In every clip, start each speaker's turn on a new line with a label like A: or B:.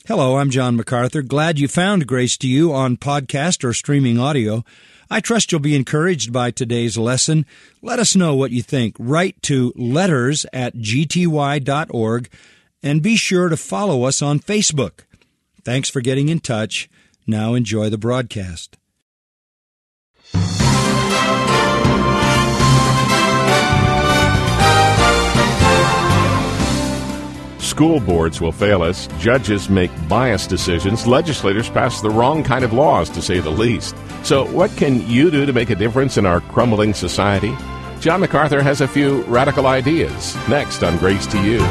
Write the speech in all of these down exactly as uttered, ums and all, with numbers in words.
A: Hello, I'm John MacArthur. Glad you found Grace to You on podcast or streaming audio. I trust you'll be encouraged by today's lesson. Let us know what you think. Write to letters at g t y dot org and be sure to follow us on Facebook. Thanks for getting in touch. Now enjoy the broadcast.
B: School boards will fail us, judges make biased decisions, legislators pass the wrong kind of laws, to say the least. So what can you do to make a difference in our crumbling society? John MacArthur has a few radical ideas. Next on Grace to You.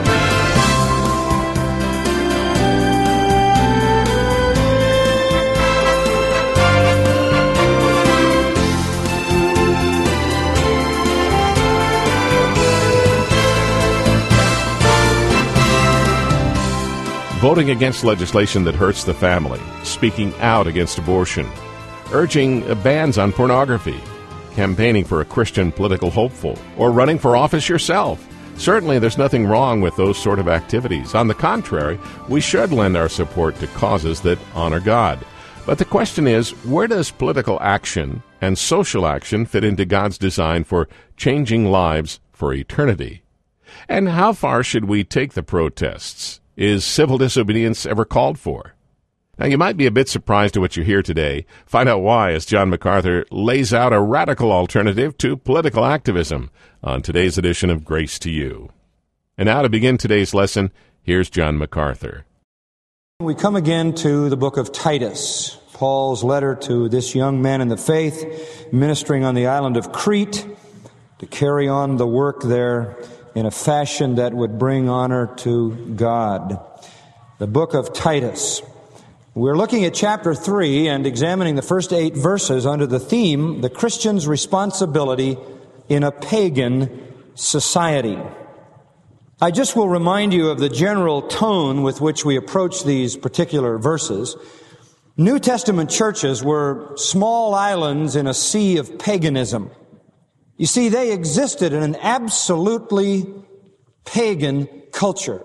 B: Voting against legislation that hurts the family, speaking out against abortion, urging bans on pornography, campaigning for a Christian political hopeful, or running for office yourself. Certainly there's nothing wrong with those sort of activities. On the contrary, we should lend our support to causes that honor God. But the question is, where does political action and social action fit into God's design for changing lives for eternity? And how far should we take the protests? Is civil disobedience ever called for? Now, you might be a bit surprised at what you hear today. Find out why as John MacArthur lays out a radical alternative to political activism on today's edition of Grace to You. And now to begin today's lesson, here's John MacArthur.
A: We come again to the book of Titus, Paul's letter to this young man in the faith, ministering on the island of Crete to carry on the work there in a fashion that would bring honor to God. The book of Titus. We're looking at chapter three and examining the first eight verses under the theme, the Christian's responsibility in a pagan society. I just will remind you of the general tone with which we approach these particular verses. New Testament churches were small islands in a sea of paganism. You see, they existed in an absolutely pagan culture.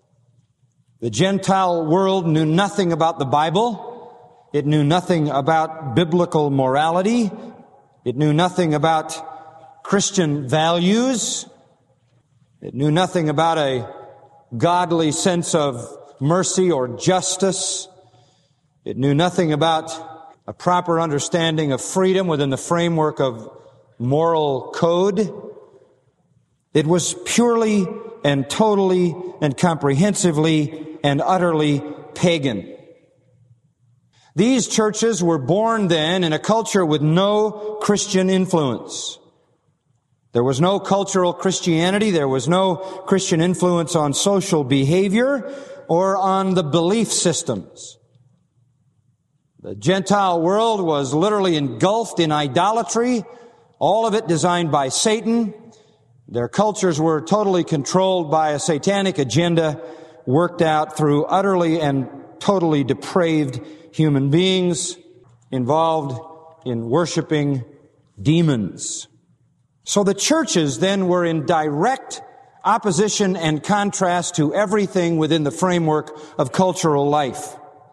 A: The Gentile world knew nothing about the Bible. It knew nothing about biblical morality. It knew nothing about Christian values. It knew nothing about a godly sense of mercy or justice. It knew nothing about a proper understanding of freedom within the framework of moral code. It was purely and totally and comprehensively and utterly pagan. These churches were born then in a culture with no Christian influence. There was no cultural Christianity. There was no Christian influence on social behavior or on the belief systems. The Gentile world was literally engulfed in idolatry, all of it designed by Satan. Their cultures were totally controlled by a satanic agenda worked out through utterly and totally depraved human beings involved in worshiping demons. So the churches then were in direct opposition and contrast to everything within the framework of cultural life.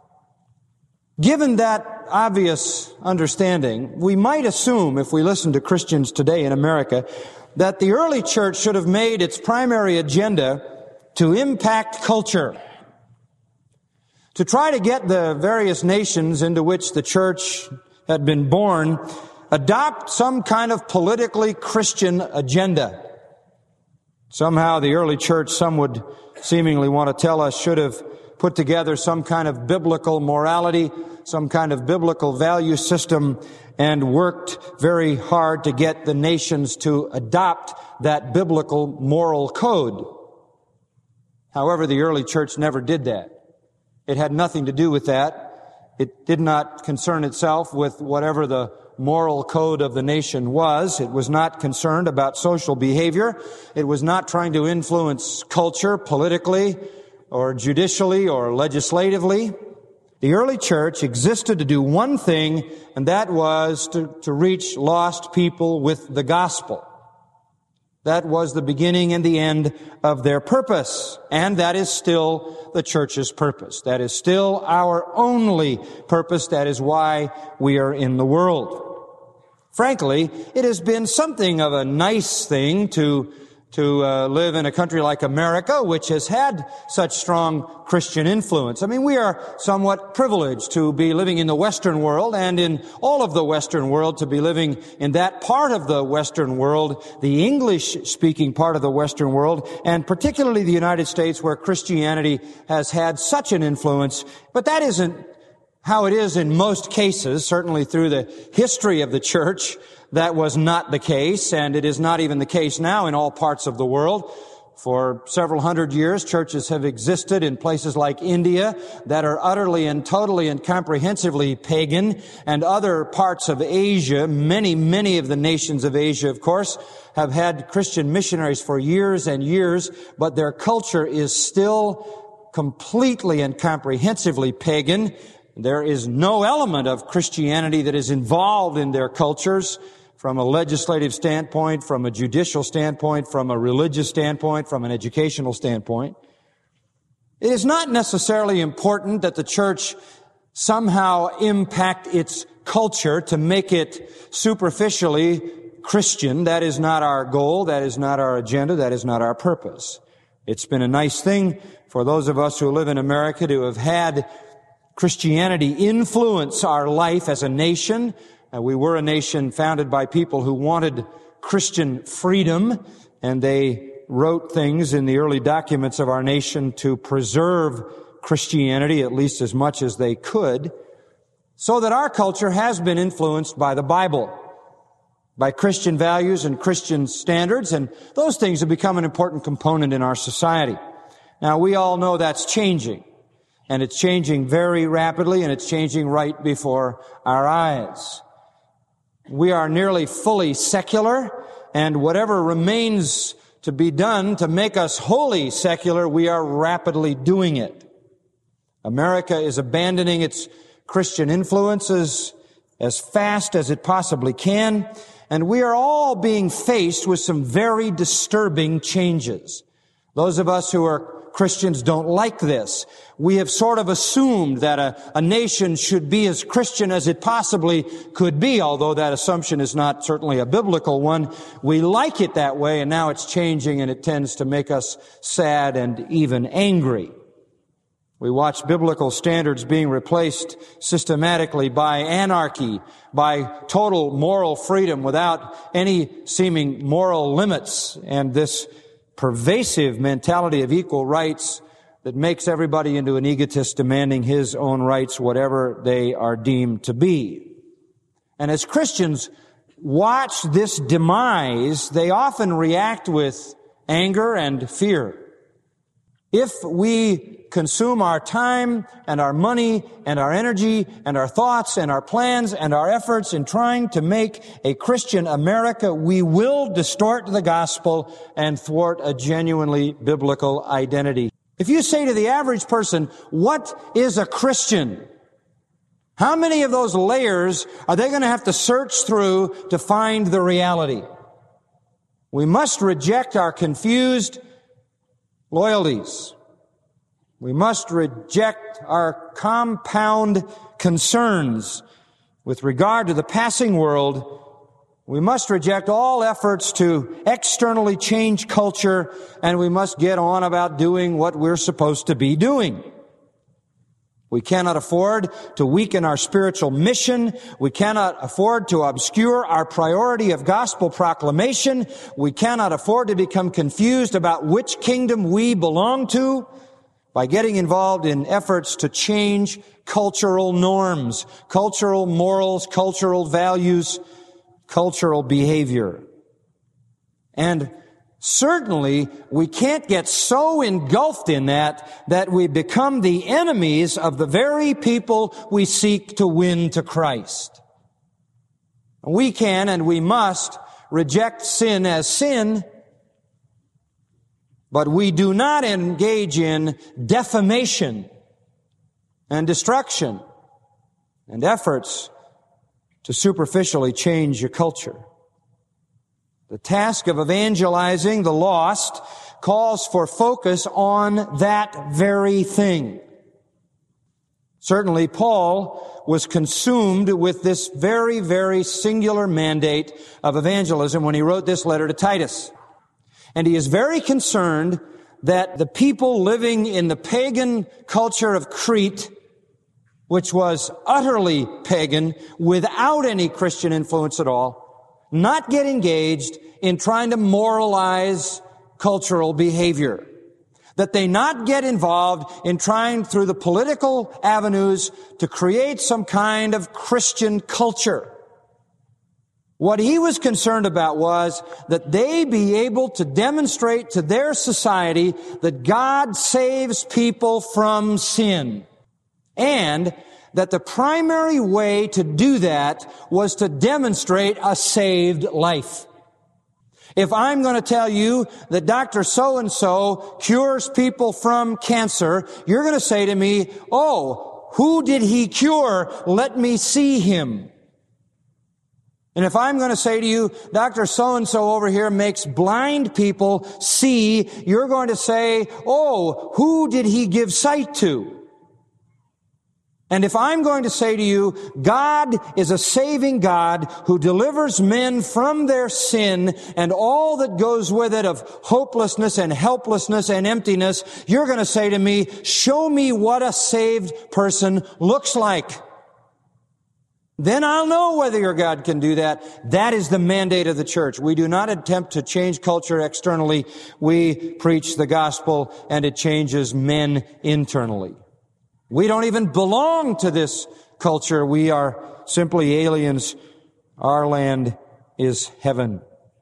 A: Given that obvious understanding, we might assume, if we listen to Christians today in America, that the early church should have made its primary agenda to impact culture, to try to get the various nations into which the church had been born adopt some kind of politically Christian agenda. Somehow the early church, some would seemingly want to tell us, should have put together some kind of biblical morality, some kind of biblical value system, and worked very hard to get the nations to adopt that biblical moral code. However, the early church never did that. It had nothing to do with that. It did not concern itself with whatever the moral code of the nation was. It was not concerned about social behavior. It was not trying to influence culture politically or judicially or legislatively. The early church existed to do one thing, and that was to, to reach lost people with the gospel. That was the beginning and the end of their purpose. And that is still the church's purpose. That is still our only purpose. That is why we are in the world. Frankly, it has been something of a nice thing to to uh, live in a country like America, which has had such strong Christian influence. I mean, we are somewhat privileged to be living in the Western world, and in all of the Western world, to be living in that part of the Western world, the English-speaking part of the Western world, and particularly the United States, where Christianity has had such an influence. But that isn't how it is in most cases. Certainly through the history of the church, that was not the case, and it is not even the case now in all parts of the world. For several hundred years, churches have existed in places like India that are utterly and totally and comprehensively pagan, and other parts of Asia, many, many of the nations of Asia, of course, have had Christian missionaries for years and years, but their culture is still completely and comprehensively pagan. There is no element of Christianity that is involved in their cultures, from a legislative standpoint, from a judicial standpoint, from a religious standpoint, from an educational standpoint. It is not necessarily important that the church somehow impact its culture to make it superficially Christian. That is not our goal. That is not our agenda. That is not our purpose. It's been a nice thing for those of us who live in America to have had Christianity influence our life as a nation. Uh, we were a nation founded by people who wanted Christian freedom, and they wrote things in the early documents of our nation to preserve Christianity at least as much as they could, so that our culture has been influenced by the Bible, by Christian values and Christian standards, and those things have become an important component in our society. Now, we all know that's changing, and it's changing very rapidly, and it's changing right before our eyes. We are nearly fully secular, and whatever remains to be done to make us wholly secular, we are rapidly doing it. America is abandoning its Christian influences as fast as it possibly can, and we are all being faced with some very disturbing changes. Those of us who are Christians don't like this. We have sort of assumed that a, a nation should be as Christian as it possibly could be, although that assumption is not certainly a biblical one. We like it that way, and now it's changing, and it tends to make us sad and even angry. We watch biblical standards being replaced systematically by anarchy, by total moral freedom without any seeming moral limits, and this pervasive mentality of equal rights that makes everybody into an egotist demanding his own rights, whatever they are deemed to be. And as Christians watch this demise, they often react with anger and fear. If we consume our time and our money and our energy and our thoughts and our plans and our efforts in trying to make a Christian America, we will distort the gospel and thwart a genuinely biblical identity. If you say to the average person, what is a Christian? How many of those layers are they going to have to search through to find the reality? We must reject our confused loyalties. We must reject our compound concerns with regard to the passing world. We must reject all efforts to externally change culture, and we must get on about doing what we're supposed to be doing. We cannot afford to weaken our spiritual mission. We cannot afford to obscure our priority of gospel proclamation. We cannot afford to become confused about which kingdom we belong to by getting involved in efforts to change cultural norms, cultural morals, cultural values, cultural behavior. And certainly, we can't get so engulfed in that that we become the enemies of the very people we seek to win to Christ. We can and we must reject sin as sin, but we do not engage in defamation and destruction and efforts to superficially change your culture. The task of evangelizing the lost calls for focus on that very thing. Certainly, Paul was consumed with this very, very singular mandate of evangelism when he wrote this letter to Titus. And he is very concerned that the people living in the pagan culture of Crete, which was utterly pagan, without any Christian influence at all, not get engaged in trying to moralize cultural behavior. That they not get involved in trying through the political avenues to create some kind of Christian culture. What he was concerned about was that they be able to demonstrate to their society that God saves people from sin. And that the primary way to do that was to demonstrate a saved life. If I'm going to tell you that Doctor So-and-so cures people from cancer, you're going to say to me, oh, who did he cure? Let me see him. And if I'm going to say to you, Doctor So-and-so over here makes blind people see, you're going to say, oh, who did he give sight to? And if I'm going to say to you, God is a saving God who delivers men from their sin and all that goes with it of hopelessness and helplessness and emptiness, you're going to say to me, show me what a saved person looks like. Then I'll know whether your God can do that. That is the mandate of the church. We do not attempt to change culture externally. We preach the gospel and it changes men internally. We don't even belong to this culture. We are simply aliens. Our land is heaven.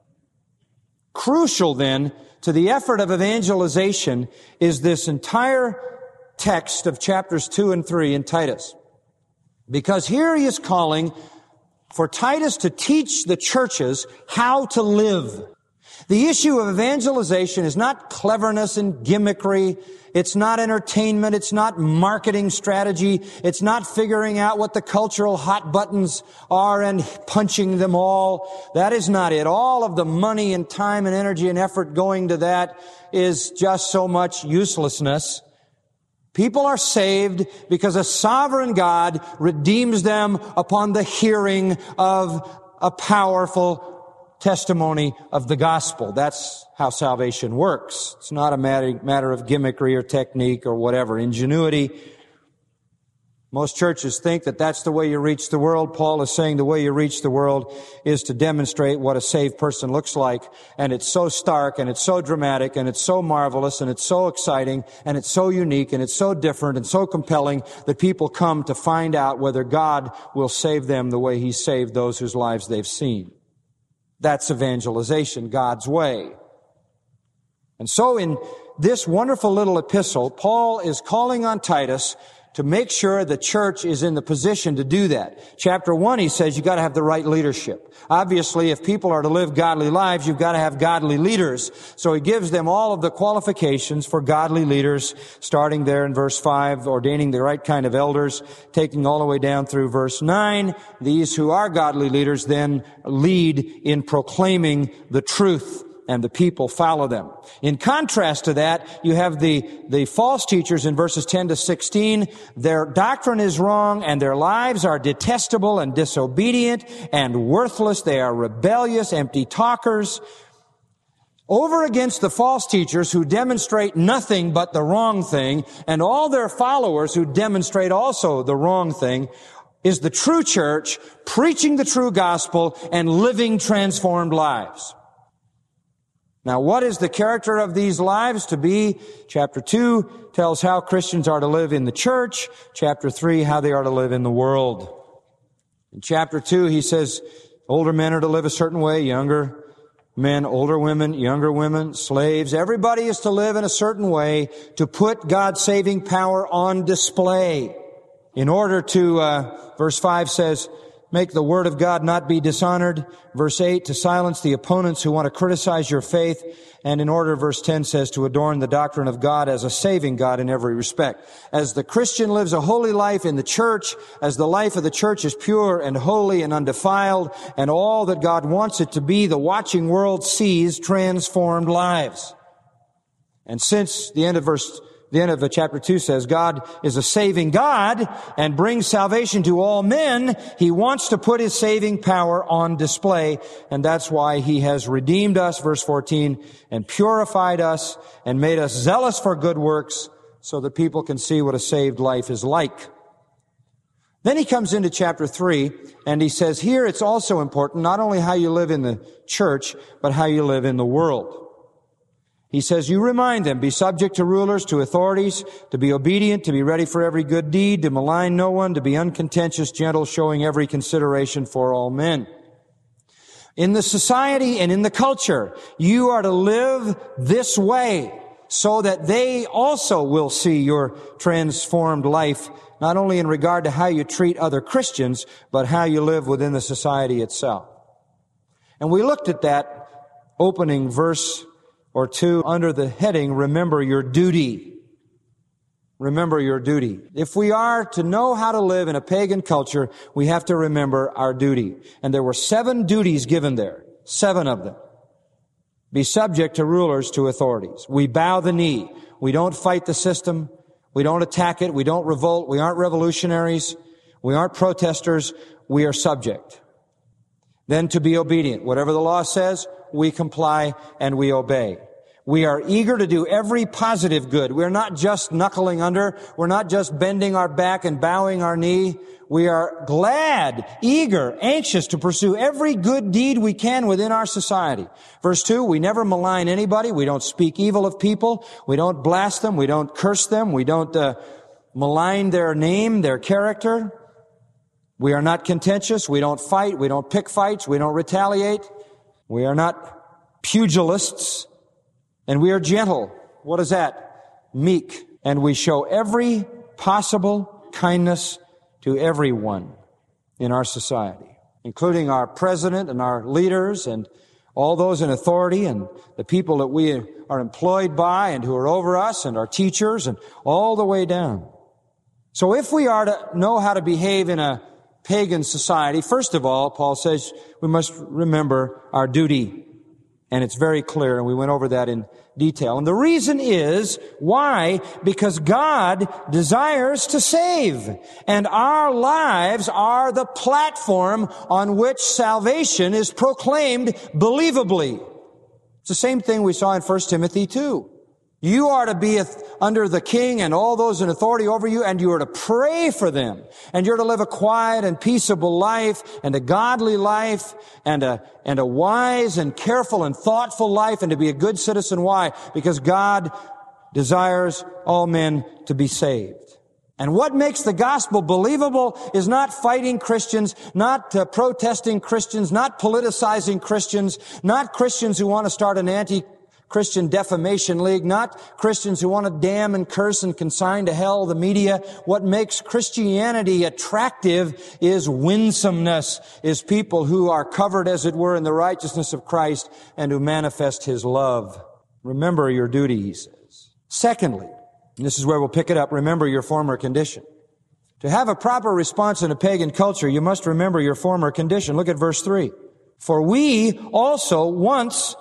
A: Crucial then to the effort of evangelization is this entire text of chapters two and three in Titus. Because here he is calling for Titus to teach the churches how to live. The issue of evangelization is not cleverness and gimmickry. It's not entertainment. It's not marketing strategy. It's not figuring out what the cultural hot buttons are and punching them all. That is not it. All of the money and time and energy and effort going to that is just so much uselessness. People are saved because a sovereign God redeems them upon the hearing of a powerful testimony of the gospel. That's how salvation works. It's not a matter, matter of gimmickry or technique or whatever, ingenuity. Most churches think that that's the way you reach the world. Paul is saying the way you reach the world is to demonstrate what a saved person looks like. And it's so stark and it's so dramatic and it's so marvelous and it's so exciting and it's so unique and it's so different and so compelling that people come to find out whether God will save them the way He saved those whose lives they've seen. That's evangelization, God's way. And so in this wonderful little epistle, Paul is calling on Titus to make sure the church is in the position to do that. Chapter one, he says you've got to have the right leadership. Obviously, if people are to live godly lives, you've got to have godly leaders. So he gives them all of the qualifications for godly leaders, starting there in verse five, ordaining the right kind of elders, taking all the way down through verse nine. These who are godly leaders then lead in proclaiming the truth, and the people follow them. In contrast to that, you have the, the false teachers in verses ten to sixteen. Their doctrine is wrong, and their lives are detestable and disobedient and worthless. They are rebellious, empty talkers. Over against the false teachers who demonstrate nothing but the wrong thing, and all their followers who demonstrate also the wrong thing, is the true church preaching the true gospel and living transformed lives. Now, what is the character of these lives to be? Chapter two tells how Christians are to live in the church. Chapter three, how they are to live in the world. In chapter two, he says older men are to live a certain way, younger men, older women, younger women, slaves. Everybody is to live in a certain way to put God's saving power on display. In order to, uh, verse five says, make the Word of God not be dishonored. Verse eight, to silence the opponents who want to criticize your faith. And in order, verse ten says, to adorn the doctrine of God as a saving God in every respect. As the Christian lives a holy life in the church, as the life of the church is pure and holy and undefiled, and all that God wants it to be, the watching world sees transformed lives. And since the end of verse The end of chapter two says God is a saving God and brings salvation to all men, He wants to put His saving power on display, and that's why He has redeemed us, verse fourteen, and purified us and made us zealous for good works so that people can see what a saved life is like. Then he comes into chapter three, and he says here it's also important not only how you live in the church, but how you live in the world. He says, you remind them, be subject to rulers, to authorities, to be obedient, to be ready for every good deed, to malign no one, to be uncontentious, gentle, showing every consideration for all men. In the society and in the culture, you are to live this way so that they also will see your transformed life, not only in regard to how you treat other Christians, but how you live within the society itself. And we looked at that opening verse or two under the heading, remember your duty. Remember your duty. If we are to know how to live in a pagan culture, we have to remember our duty. And there were seven duties given there. Seven of them. Be subject to rulers, to authorities. We bow the knee. We don't fight the system. We don't attack it. We don't revolt. We aren't revolutionaries. We aren't protesters. We are subject. Then to be obedient. Whatever the law says, we comply and we obey. We are eager to do every positive good. We're not just knuckling under. We're not just bending our back and bowing our knee. We are glad, eager, anxious to pursue every good deed we can within our society. Verse two, we never malign anybody. We don't speak evil of people. We don't blast them. We don't curse them. We don't uh, malign their name, their character. We are not contentious. We don't fight. We don't pick fights. We don't retaliate. We are not pugilists, and we are gentle. What is that? Meek. And we show every possible kindness to everyone in our society, including our president and our leaders and all those in authority and the people that we are employed by and who are over us and our teachers and all the way down. So if we are to know how to behave in a pagan society, first of all, Paul says we must remember our duty. And it's very clear, and we went over that in detail. And the reason is, why? Because God desires to save. And our lives are the platform on which salvation is proclaimed believably. It's the same thing we saw in First Timothy two. You are to be under the king and all those in authority over you, and you are to pray for them. And you're to live a quiet and peaceable life, and a godly life, and a, and a wise and careful and thoughtful life, and to be a good citizen. Why? Because God desires all men to be saved. And what makes the gospel believable is not fighting Christians, not uh, protesting Christians, not politicizing Christians, not Christians who want to start an anti Christian defamation league, not Christians who want to damn and curse and consign to hell the media. What makes Christianity attractive is winsomeness, is people who are covered, as it were, in the righteousness of Christ and who manifest His love. Remember your duty, he says. Secondly, and this is where we'll pick it up, remember your former condition. To have a proper response in a pagan culture, you must remember your former condition. Look at verse three. For we also once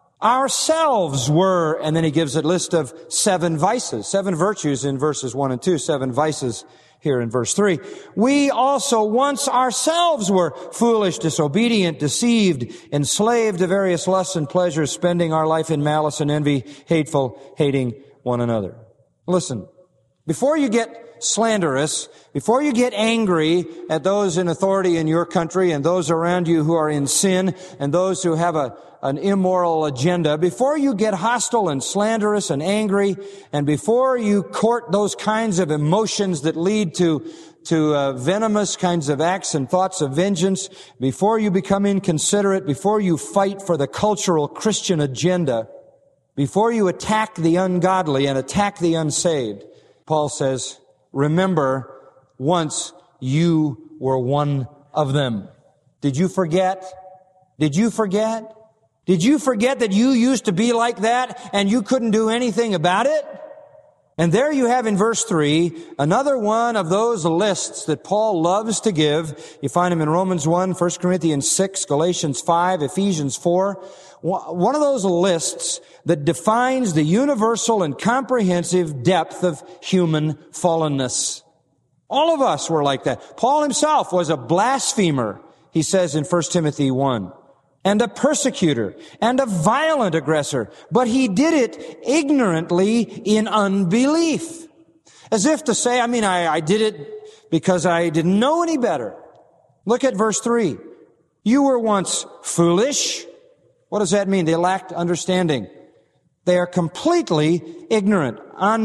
A: ourselves were, and then he gives a list of seven vices, seven virtues in verses one and two, seven vices here in verse three. We also once ourselves were foolish, disobedient, deceived, enslaved to various lusts and pleasures, spending our life in malice and envy, hateful, hating one another. Listen, before you get slanderous, before you get angry at those in authority in your country and those around you who are in sin and those who have a an immoral agenda, before you get hostile and slanderous and angry, and before you court those kinds of emotions that lead to to uh, venomous kinds of acts and thoughts of vengeance, before you become inconsiderate, before you fight for the cultural Christian agenda, before you attack the ungodly and attack the unsaved, Paul says, remember, once you were one of them. Did you forget? Did you forget? Did you forget that you used to be like that and you couldn't do anything about it? And there you have in verse three, another one of those lists that Paul loves to give. You find them in Romans one, First Corinthians six, Galatians five, Ephesians four. One of those lists that defines the universal and comprehensive depth of human fallenness. All of us were like that. Paul himself was a blasphemer, he says in First Timothy one. And a persecutor, and a violent aggressor. But he did it ignorantly in unbelief. As if to say, I mean, I, I did it because I didn't know any better. Look at verse three. You were once foolish. What does that mean? They lacked understanding. They are completely ignorant.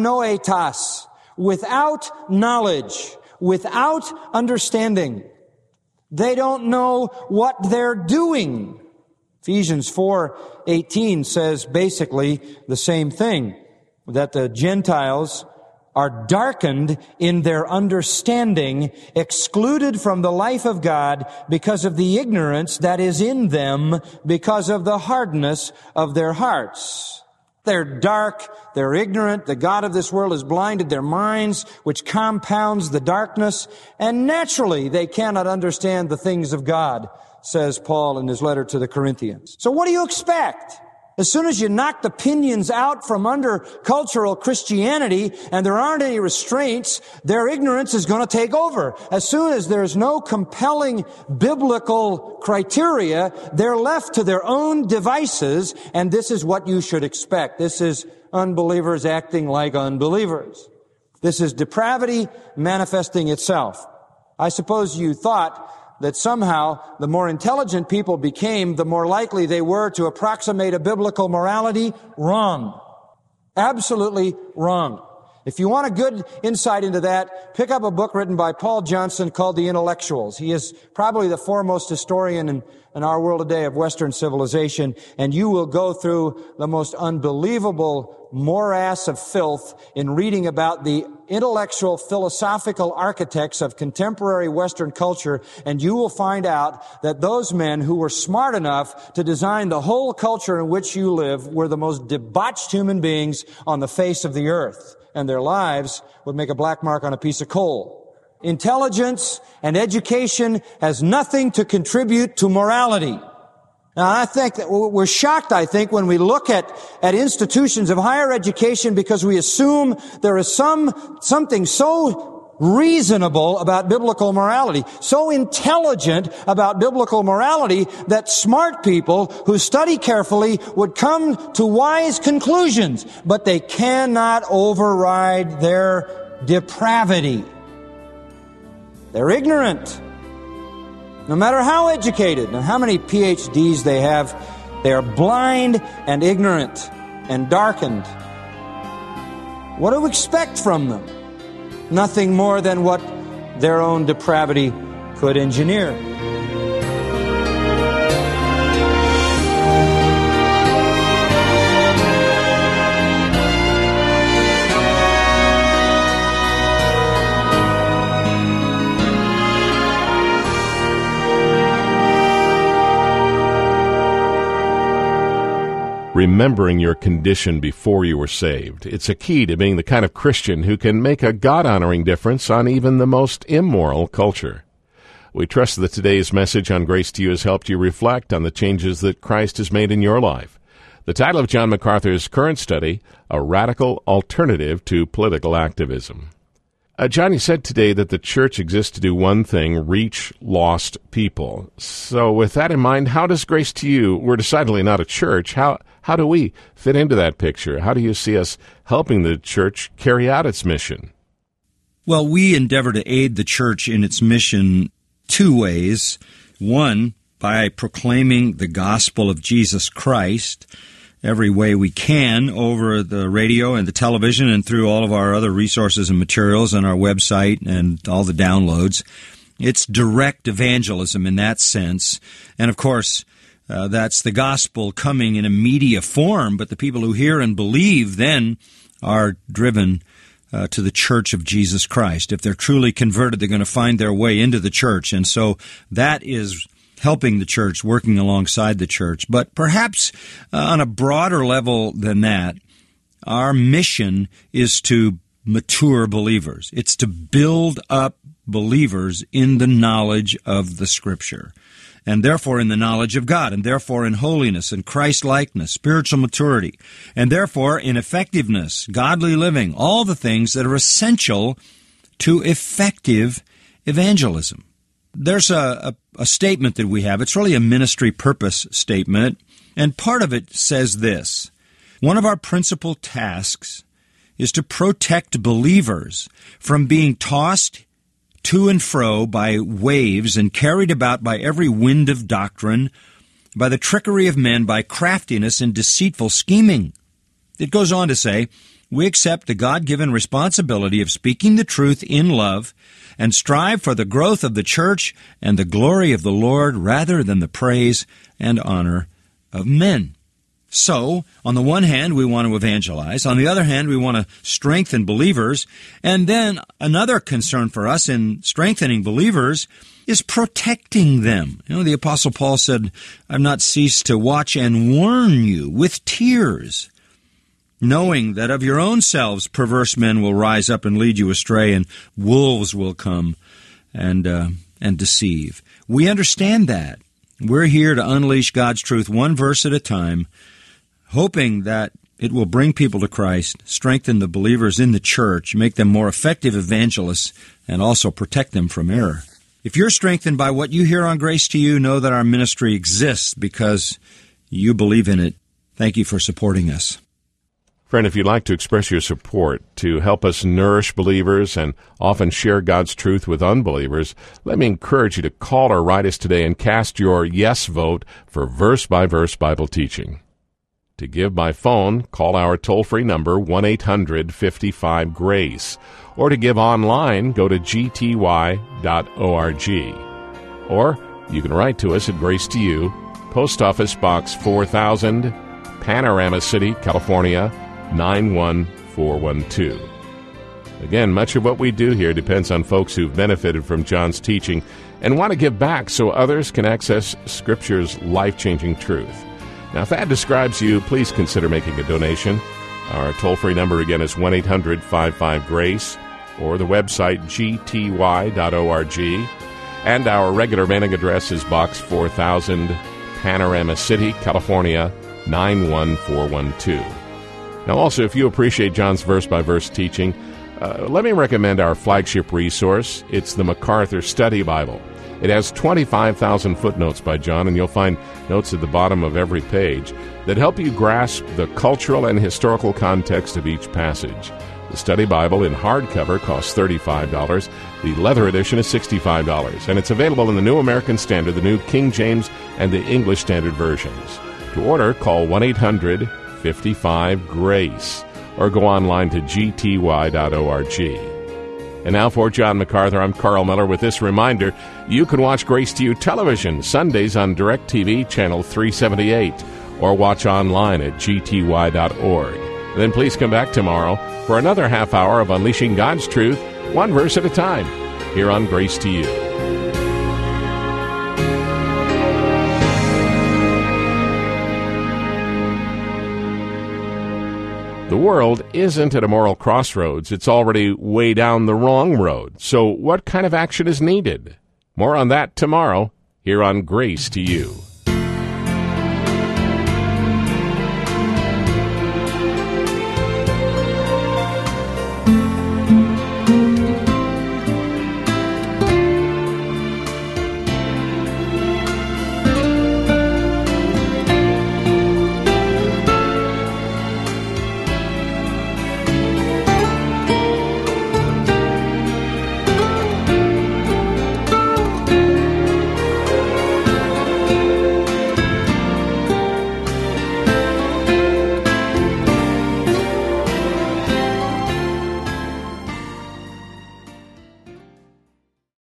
A: Anoetas. Without knowledge. Without understanding. They don't know what they're doing. Ephesians four eighteen says basically the same thing, that the Gentiles are darkened in their understanding, excluded from the life of God because of the ignorance that is in them because of the hardness of their hearts. They're dark, they're ignorant, the God of this world has blinded their minds, which compounds the darkness, and naturally they cannot understand the things of God, says Paul in his letter to the Corinthians. So what do you expect? As soon as you knock the pinions out from under cultural Christianity and there aren't any restraints, their ignorance is going to take over. As soon as there's no compelling biblical criteria, they're left to their own devices, and this is what you should expect. This is unbelievers acting like unbelievers. This is depravity manifesting itself. I suppose you thought that somehow the more intelligent people became, the more likely they were to approximate a biblical morality. Wrong. Absolutely wrong. If you want a good insight into that, pick up a book written by Paul Johnson called The Intellectuals. He is probably the foremost historian in, in our world today of Western civilization, and you will go through the most unbelievable morass of filth in reading about the intellectual, philosophical architects of contemporary Western culture, and you will find out that those men who were smart enough to design the whole culture in which you live were the most debauched human beings on the face of the earth, and their lives would make a black mark on a piece of coal. Intelligence and education has nothing to contribute to morality. Now, I think that we're shocked, I think, when we look at, at institutions of higher education because we assume there is some, something so reasonable about biblical morality, so intelligent about biblical morality that smart people who study carefully would come to wise conclusions, but they cannot override their depravity. They're ignorant. No matter how educated and how many P H Ds they have, they are blind and ignorant and darkened. What do we expect from them? Nothing more than what their own depravity could engineer.
B: Remembering your condition before you were saved. It's a key to being the kind of Christian who can make a God-honoring difference on even the most immoral culture. We trust that today's message on Grace to You has helped you reflect on the changes that Christ has made in your life. The title of John MacArthur's current study, A Radical Alternative to Political Activism. Uh, Johnny said today that the church exists to do one thing, reach lost people. So with that in mind, how does Grace to You, we're decidedly not a church, how how do we fit into that picture? How do you see us helping the church carry out its mission?
C: Well, we endeavor to aid the church in its mission two ways. One, by proclaiming the gospel of Jesus Christ every way we can over the radio and the television and through all of our other resources and materials on our website and all the downloads. It's direct evangelism in that sense. And of course, uh, that's the gospel coming in a media form, but the people who hear and believe then are driven uh, to the church of Jesus Christ. If they're truly converted, they're going to find their way into the church. And so that is helping the church, working alongside the church. But perhaps uh, on a broader level than that, our mission is to mature believers. It's to build up believers in the knowledge of the Scripture, and therefore in the knowledge of God, and therefore in holiness and Christ-likeness, spiritual maturity, and therefore in effectiveness, godly living, all the things that are essential to effective evangelism. There's a, a, a statement that we have. It's really a ministry purpose statement, and part of it says this: one of our principal tasks is to protect believers from being tossed to and fro by waves and carried about by every wind of doctrine, by the trickery of men, by craftiness and deceitful scheming. It goes on to say, we accept the God-given responsibility of speaking the truth in love and strive for the growth of the church and the glory of the Lord rather than the praise and honor of men. So, on the one hand, we want to evangelize. On the other hand, we want to strengthen believers. And then another concern for us in strengthening believers is protecting them. You know, the Apostle Paul said, I've not ceased to watch and warn you with tears, knowing that of your own selves perverse men will rise up and lead you astray, and wolves will come and uh, and deceive. We understand that. We're here to unleash God's truth one verse at a time, hoping that it will bring people to Christ, strengthen the believers in the church, make them more effective evangelists, and also protect them from error. If you're strengthened by what you hear on Grace to You, know that our ministry exists because you believe in it. Thank you for supporting us.
B: Friend, if you'd like to express your support to help us nourish believers and often share God's truth with unbelievers, let me encourage you to call or write us today and cast your yes vote for verse-by-verse Bible teaching. To give by phone, call our toll-free number one eight hundred fifty-five GRACE, or to give online, go to g t y dot org. Or you can write to us at Grace to You, Post Office Box four thousand, Panorama City, California, nine one four one two. Again, much of what we do here depends on folks who've benefited from John's teaching and want to give back so others can access Scripture's life-changing truth. Now, if that describes you, please consider making a donation. Our toll-free number again is one eight hundred fifty-five GRACE, or the website g t y dot org. And our regular mailing address is Box four thousand, Panorama City, California, nine one four one two. Now, also, if you appreciate John's verse-by-verse teaching, uh, let me recommend our flagship resource. It's the MacArthur Study Bible. It has twenty-five thousand footnotes by John, and you'll find notes at the bottom of every page that help you grasp the cultural and historical context of each passage. The Study Bible in hardcover costs thirty-five dollars. The leather edition is sixty-five dollars, and it's available in the New American Standard, the New King James, and the English Standard versions. To order, call one eight hundred fifty-five GRACE or go online to g t y dot org. And now for John MacArthur, I'm Carl Miller with this reminder: you can watch Grace to You television Sundays on DirecTV Channel three seventy-eight or watch online at g t y dot org. And then please come back tomorrow for another half hour of unleashing God's truth, one verse at a time, here on Grace to You. The world isn't at a moral crossroads. It's already way down the wrong road. So what kind of action is needed? More on that tomorrow here on Grace to You.